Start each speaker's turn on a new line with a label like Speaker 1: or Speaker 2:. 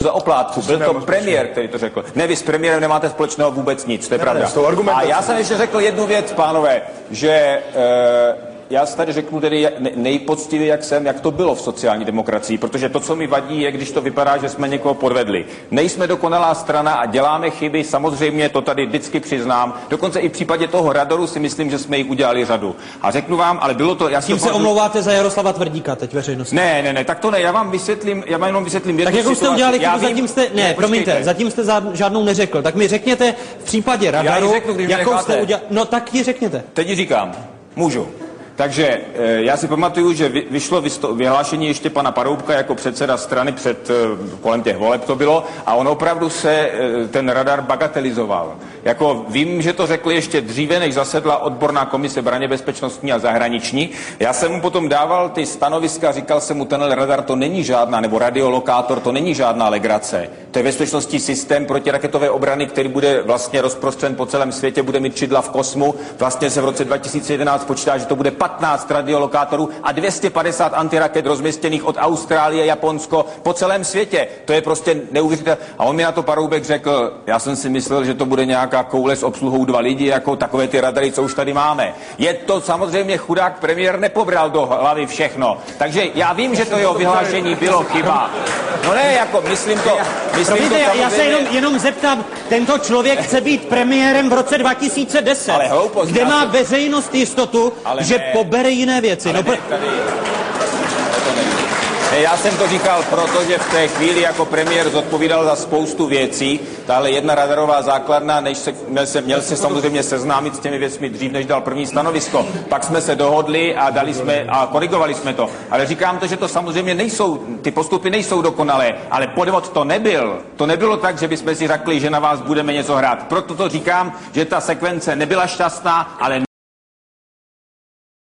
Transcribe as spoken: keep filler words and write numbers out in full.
Speaker 1: za oplátku. Byl to premiér, který to řekl. Ne, vy s premiérem nemáte společného vůbec nic, to je pravda. A já jsem ještě řekl jednu věc, pánové, že e, já si tady řeknu tedy nejpoctivěji, jak jsem, jak to bylo v sociální demokracii, protože to, co mi vadí, je, když to vypadá, že jsme někoho podvedli. Nejsme dokonalá strana a děláme chyby, samozřejmě to tady vždycky přiznám. Dokonce i v případě toho Radoru si myslím, že jsme jich udělali řadu. A řeknu vám, ale bylo to... Já
Speaker 2: Tím se omlouváte za Jaroslava Tvrdíka teď veřejnosti.
Speaker 1: Ne, ne, ne, tak to ne, já vám vysvětlím, já vám jenom vysvětlím jednu
Speaker 2: situaci. Tak jak jste udělali,
Speaker 1: já vím,
Speaker 2: zatím jste, ne, ne promiňte, zatím jste žádnou neřekl. Tak mi řekněte v případě Radaru, řeknu, jakou jste udělali. No tak ji řekněte.
Speaker 1: Teď ji říkám, můžu. Takže já si pamatuju, že vyšlo vyhlášení ještě pana Paroubka jako předseda strany před kolem těch voleb to bylo a on opravdu se ten radar bagatelizoval. Jako vím, že to řekl ještě dříve, než zasedla odborná komise braně bezpečnostní a zahraniční. Já jsem mu potom dával ty stanoviska, říkal jsem mu, tenhle radar to není žádná, nebo radiolokátor to není žádná legrace. To je bezpečnostní systém protiraketové obrany, který bude vlastně rozprostřen po celém světě, bude mít čidla v kosmu. Vlastně se v roce dva tisíce jedenáct počítá, že to bude patnáct radiolokátorů a dvě stě padesát antiraket rozměstěných od Austrálie, Japonsko po celém světě. To je prostě neuvěřitelné. A on mi na to Paroubek řekl, já jsem si myslel, že to bude nějaká koule s obsluhou dva lidi, jako takové ty radary, co už tady máme. Je to samozřejmě chudák premiér nepobral do hlavy všechno. Takže já vím, že to jeho vyhlášení bylo chyba. No ne, jako myslím to... Myslím
Speaker 2: Promiňte, to samozřejmě... Já se jenom, jenom zeptám, tento člověk chce být premiérem v roce dva tisíce deset, ale hloupost, kde má veřejnost jistotu, ale že ne, pobere jiné věci.
Speaker 1: Ale
Speaker 2: no,
Speaker 1: ne, tady... Já jsem to říkal, protože v té chvíli jako premiér zodpovídal za spoustu věcí. Tahle jedna radarová základna, než se, měl, se, měl se samozřejmě seznámit s těmi věcmi dřív, než dal první stanovisko. Pak jsme se dohodli a dali jsme a korigovali jsme to. Ale říkám to, že to samozřejmě nejsou, ty postupy nejsou dokonalé, ale podvod to nebyl. To nebylo tak, že bychom si řekli, že na vás budeme něco hrát. Proto to říkám, že ta sekvence nebyla šťastná, ale